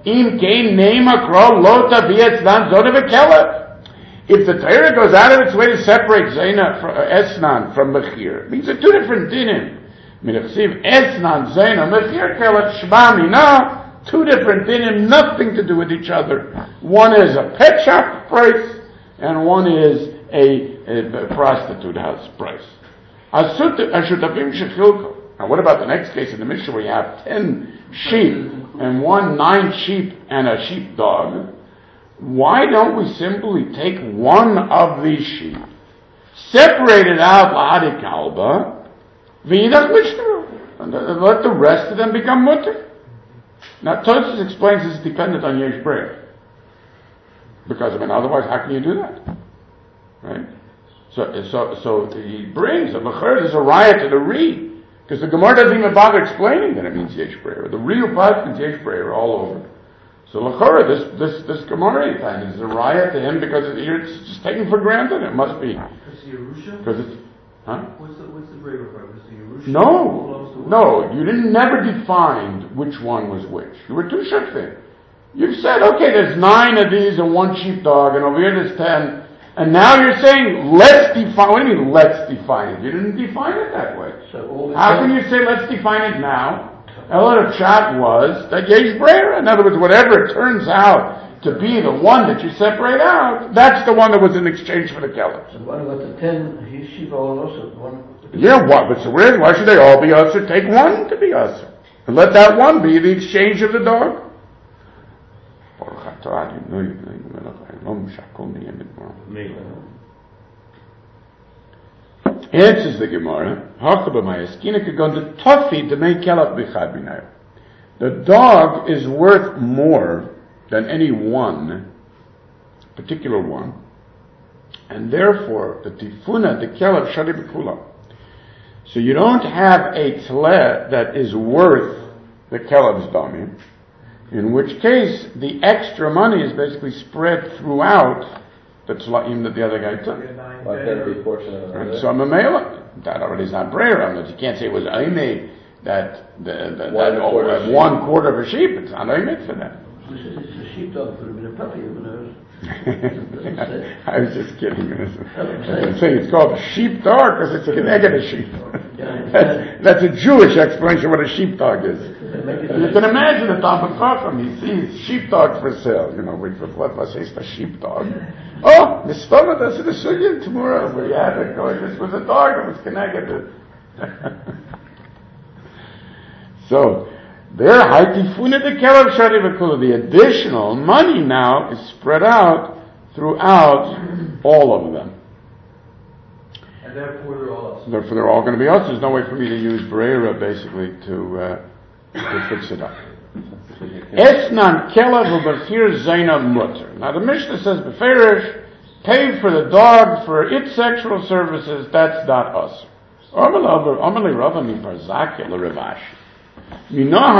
Im kein nema kro lota v'etznan zona v'kelev. If the Torah goes out of its way to separate Zena from uh, Esnan from Mechir, it means they're two different dinim. I mean, if Esnan, Zena, Mechir, Kelev, Shema, Mina, two different dinim, nothing to do with each other. One is a pet shop price, and one is a, a, a prostitute house price. Ashutavim shechilko. Now, what about the next case in the Mishnah where you have ten sheep and one nine sheep and a sheep dog? Why don't we simply take one of these sheep, separate it out, lahadi kalba, v'yidach mishtaru, and let the rest of them become mutter? Now, Tosfos explains this is dependent on yesh brer. Because, I mean, otherwise, how can you do that? Right? So, so, so he brings a mechir, there's a riot to the re, because the Gemara doesn't even bother explaining that it means yesh brer. The real part means yesh brer all over. So l'chora, this this this Gemara thing is a riot to him because it, it's just taken for granted. It must be. It's the Yerusha? Because it's, huh? What's the what's the braver part? It's the Yerusha? No, no, you didn't never defined which one was which. You were too shifting. You've said, okay, there's nine of these and one sheepdog, and over here there's ten, and now you're saying let's define. What do you mean let's define it? You didn't define it that way. So all the How can you say let's define it now? Elad of Pshat was that yesh brer. In other words, whatever it turns out to be the one that you separate out, that's the one that was in exchange for the kelim. So what about the ten sheep all also one? Yeah, what? But so where? Why should they all be usher? Take one to be usher, and let that one be the exchange of the dog. Answers the Gemara. The dog is worth more than any one, particular one, and therefore the tifuna, the kelab, shari b'kula. So you don't have a tle that is worth the kelab's damim, in which case the extra money is basically spread throughout the tzlaim that the other guy took. Like every portion of it. And so I'm a male. That already is not brera. You can't say it was aimid that the, the, one, that quarter over one quarter of a sheep. It's not aimid for that. It's a sheepdog could have been a puppy, who knows? I was just kidding. I'm saying it's called a sheepdog because it's a negative sheep. that's, that's a Jewish explanation of what a sheepdog is. You can imagine the Talmud Chacham, he sees sheepdogs for sale. You know, what was it, a sheepdog? Oh, the stomach, that's the sugya tomorrow. We had it going, this was a dog that was connected. So, there, haitifuna de kelab shari v'kula. The additional money now is spread out throughout all of them. And therefore they're all us. Therefore, they're all going to be us. There's no way for me to use brera basically to uh, to fix it up. Esnan kelab u'bachir zayna mutter. Now the Mishnah says beferish, pay for the dog for its sexual services. That's not us. Amalei Rava mi parzakya l'Ravashi. Now,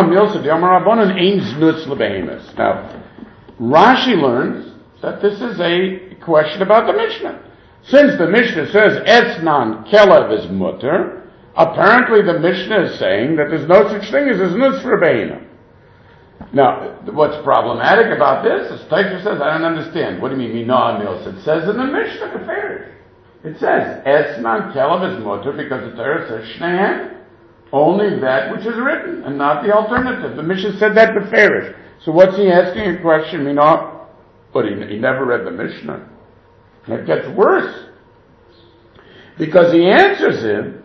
Rashi learns that this is a question about the Mishnah. Since the Mishnah says Etznan Kelev is mutter, apparently the Mishnah is saying that there's no such thing as a nutz for a behema. Now, what's problematic about this is Tosfos says, I don't understand. What do you mean, Mina Mills? It says in the Mishnah, the Farish. It says Etznan Kelev is mutter because the Torah says Shnehem. Only that which is written, and not the alternative. The Mishnah said that beferish. So what's he asking a question? Me not, but he, he never read the Mishnah. It gets worse. Because he answers him,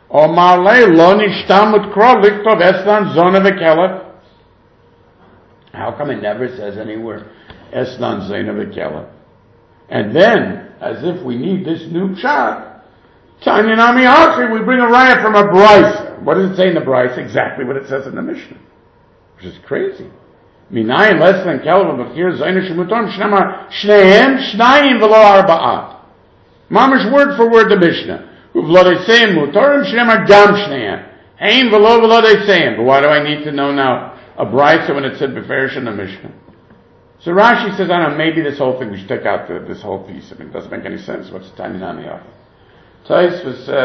how come it never says anywhere, Esnan Zena V'Kela? And then, as if we need this new pshat, Tanya Nami Achi, we bring a riot from a Bryce. What does it say in the Bryce? Exactly what it says in the Mishnah. Which is crazy. Minayin less than Kelva B'chir Zayna Shemuton Shnema Shnehem Shnayim V'lo Arba'at. Mamish word for word the Mishnah. Uv'lodei Mutorim Shnema Gam Shnehem. Hein V'lo V'lodei But why do I need to know now a Bryce when it said Beferish in the Mishnah? So Rashi says, I don't know, maybe this whole thing, we should take out the, this whole piece. I mean, it doesn't make any sense. What's Tanya Nami Achi? Tosfos says,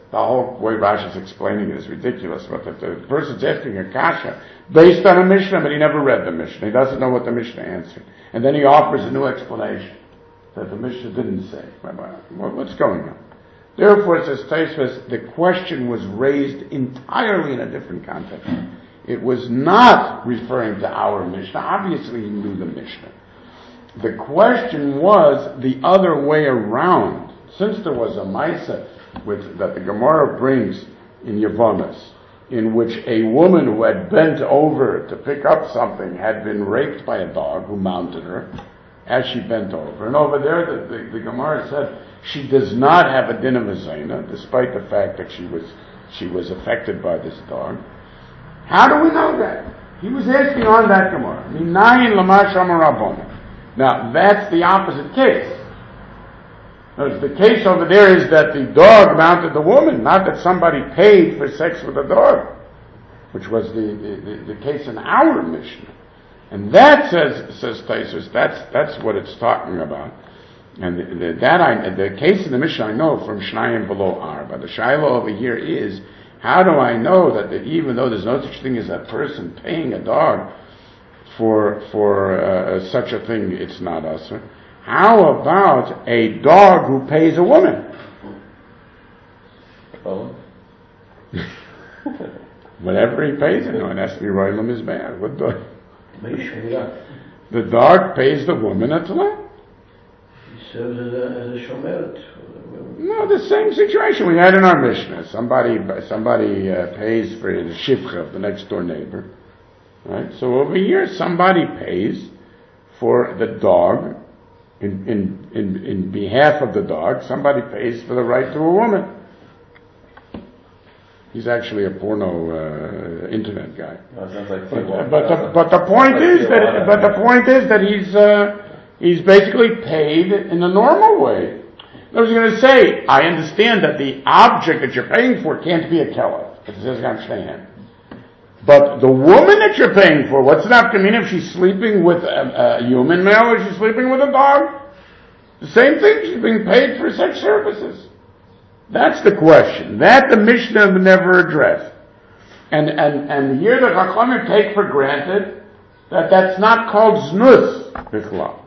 The whole way Rashi is explaining it is ridiculous. But if the person's asking a kasha based on a Mishnah, but he never read the Mishnah, he doesn't know what the Mishnah answered, and then he offers a new explanation that the Mishnah didn't say. What's going on? Therefore, says Tosfos, the question was raised entirely in a different context. It was not referring to our Mishnah. Obviously, he knew the Mishnah. The question was the other way around. Since there was a Maisa which, that the Gemara brings in Yevonos, in which a woman who had bent over to pick up something had been raped by a dog who mounted her as she bent over. And over there, the, the, the Gemara said she does not have a din of a zayna, despite the fact that she was she was affected by this dog. How do we know that? He was asking on that Gemara. Minayin lama shama Rabbona. Now, that's the opposite case. Notice the case over there is that the dog mounted the woman, not that somebody paid for sex with a dog, which was the, the, the, the case in our Mishnah. And that says, says Tosfos, that's, that's what it's talking about. And the, the, that I, the case in the Mishnah I know from Shnayim below Arba. The Shiloh over here is, how do I know that, that even though there's no such thing as a person paying a dog for, for uh, such a thing, it's not usher? How about a dog who pays a woman? Oh. Whatever he pays, you know, it has to be roilam is bad. What dog? The dog pays the woman a tla. He serves as a, as a shomeret. No, the same situation we had in our Mishnah. Somebody, somebody uh, pays for the shivcha of the next door neighbor, right? So over here, somebody pays for the dog. In, in, in, in behalf of the dog, somebody pays for the right to a woman. He's actually a porno uh, internet guy. No, it sounds like but, uh, but, the, but the point like is that but the point is that he's uh, he's basically paid in a normal way. I was going to say, I understand that the object that you're paying for can't be a kelah. It says understand. But the woman that you're paying for, what's it have to mean if she's sleeping with a, a human male or she's sleeping with a dog? The same thing, she's being paid for sex services. That's the question. That the Mishnah never addressed. And, and, and here the Chachamim take for granted that that's not called znus, bichlal.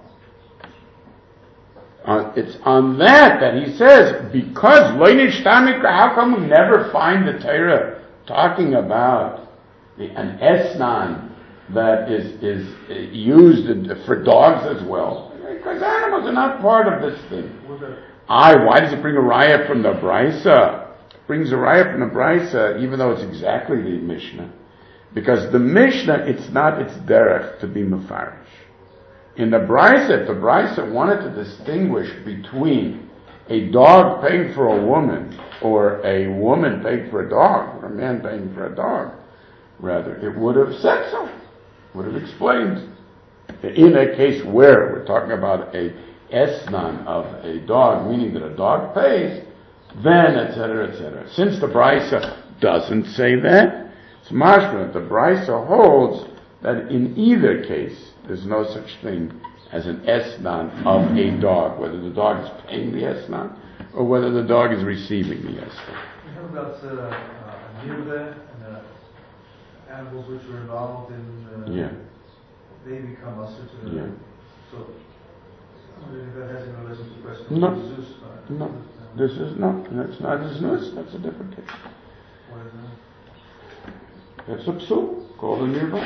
Uh, it's on that that he says, because loinish tamik, how come we never find the Torah talking about an esnan that is is used for dogs as well? Because animals are not part of this thing. I, why does it bring a raya from the Brisa? It brings a raya from the Brisa, even though it's exactly the Mishnah. Because the Mishnah, it's not its derech to be mefarish. In the Brisa, if the Brisa wanted to distinguish between a dog paying for a woman, or a woman paying for a dog, or a man paying for a dog, rather, it would have said so. Would have explained. In a case where we're talking about a esnan of a dog, meaning that a dog pays, then et cetera, et cetera. Since the Brisa doesn't say that, it's mashma. The Brisa holds that in either case, there's no such thing as an esnan of a dog, whether the dog is paying the esnan or whether the dog is receiving the esnan. We have about uh, uh, nirveh and uh, animals which are involved in. Uh, yeah. They become usher to the. Yeah. So, I wonder if that has any relation to the question No. of Zeus. Uh, No. This is not. That's not a znus. That's a different case. What is that? That's a psul called a nirvah.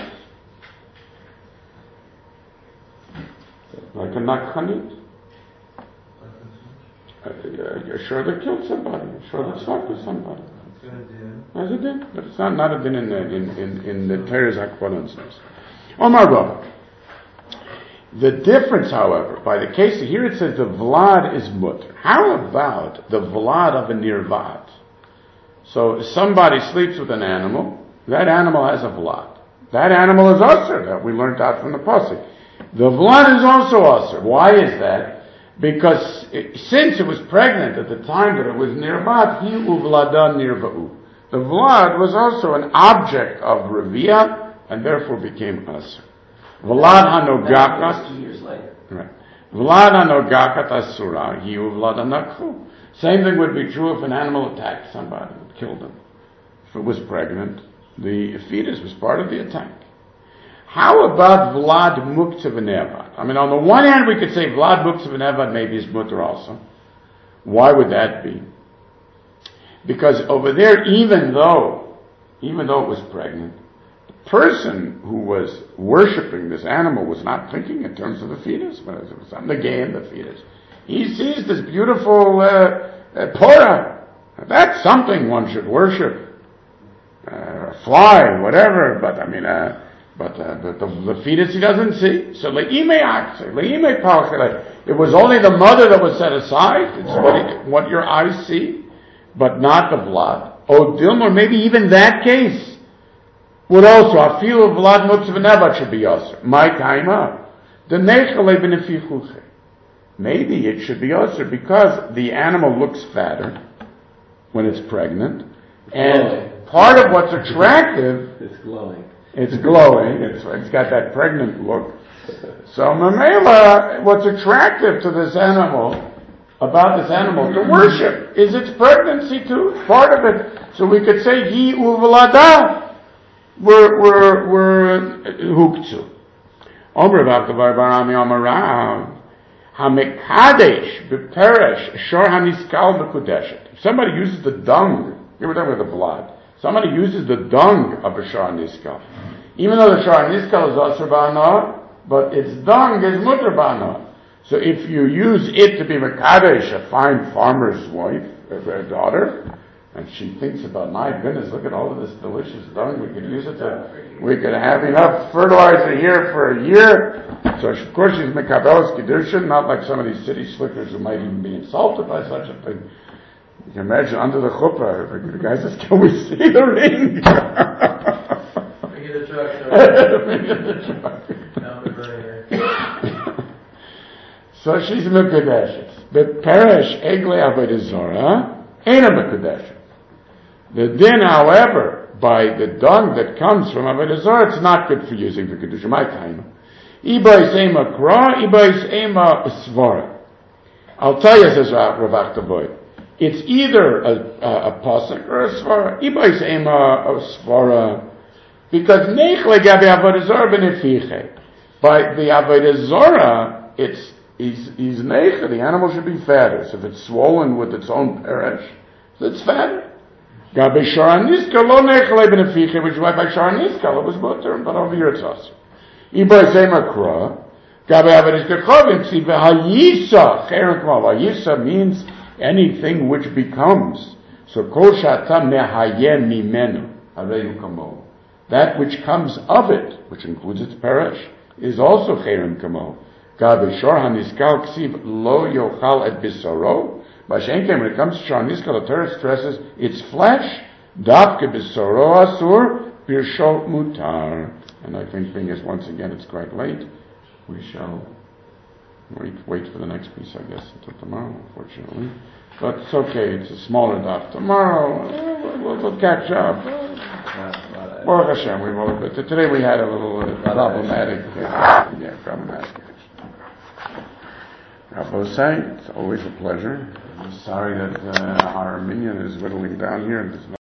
Like a nakhanit. Uh, you're sure they killed somebody. You're sure they slept with somebody. As a din. But it's not, not a din in the, in, in, in the Teres HaKvaron's. Omar Rabba. The difference, however, by the case, here it says the vlad is mutter. How about the vlad of a nirvat? So somebody sleeps with an animal, that animal has a vlad. That animal is usher, that we learned out from the pasuk. The vlad is also usher. Why is that? Because it, since it was pregnant at the time that it was nirvat, he uvlada nirva'u. The vlad was also an object of revia, and therefore became usher. Vlad hanogakat. Two years later. Right. Vlad hanogakat asura, he uvlada nakhu. Same thing would be true if an animal attacked somebody and killed them. If it was pregnant, the fetus was part of the attack. How about Vlad Muktzah v'nevad? I mean, on the one hand, we could say Vlad Muktzah v'nevad maybe is mutter also. Why would that be? Because over there, even though, even though it was pregnant, the person who was worshipping this animal was not thinking in terms of the fetus, but it was on the game, the fetus. He sees this beautiful uh, uh, Torah. That's something one should worship. Uh, a fly, whatever, but I mean, uh, but uh, the, the, the fetus he doesn't see. So le'imei akse, le'imei palchele. It was only the mother that was set aside. It's what, it, what your eyes see, but not the blood. Oh, Dilma, maybe even that case would also, I feel blood muktzah v'nevad should be yasser. My kaima. The nechale b'nefichuche. Maybe it should be yasser because the animal looks fatter when it's pregnant, and part of what's attractive, it's glowing. It's glowing. It's, it's got that pregnant look. So, Mamela, what's attractive to this animal, about this animal, to worship, is its pregnancy too. Part of it. So we could say, Yi uvalada, we're, we're, we're hukzu. Omer v'aktavar barami omarav, hamekadesh, beperesh, shor haniskal bekudeshet. If somebody uses the dung, here we're talking about the blood, somebody uses the dung of a shor haniskal. Even though the shor haniskal is asur ba'anah, but its dung is mutter ba'anah. So if you use it to be mekadesh, a fine farmer's wife, a daughter, and she thinks about, my goodness, look at all of this delicious dung, we could use it to, we could have enough fertilizer here for a year. So of course she's mekabelas kedushin, not like some of these city slickers who might even be insulted by such a thing. You can imagine under the chuppah, the guy says, can we see the ring? Bring in the truck, Bring in the truck. Now we're right here. So she's mekudeshes. But peresh egle avodah zarah ain't a mekudeshes. The din, however, by the dung that comes from avodah zarah, it's not good for using for kedusha. My time. Ibais ema kra, ibais ema svara. I'll tell you, says Rav Achtavoy, it's either a, a, a pasuk or a svara. Ibais ema a svara, because nechle gabe avodah zarah benefiche. By the avodah zarah, it's He's, he's neicha, the animal should be fatter. So if it's swollen with its own peresh, so it's fatter. Gabe shar haniskal lo neicha lebenefiche, which is why by shar haniskal it was mutter, but over here it's us. Iba zema kra, gabe avediskal chovim, see v'hayisa, cherem kma, v'hayisa means anything which becomes. So kol shata mehayem mimenu, hareyu kamo. That which comes of it, which includes its peresh, is also cherem kamo. Gabe shor haniskal ksiv lo yochal et bisoro. Bashenkem, when it comes to shor haniskal, the Torah stresses its flesh. Davke bisoro asur birshot mutar. And I think, being as once again it's quite late, we shall wait wait for the next piece, I guess, until tomorrow, unfortunately. But it's okay. It's a smaller daf tomorrow. Uh, we'll, we'll catch up. Baruch Hashem, we will. But today we had a little uh, problematic. Uh, yeah, problematic. Rabbosai, it's always a pleasure. I'm sorry that uh, our minion is whittling down here.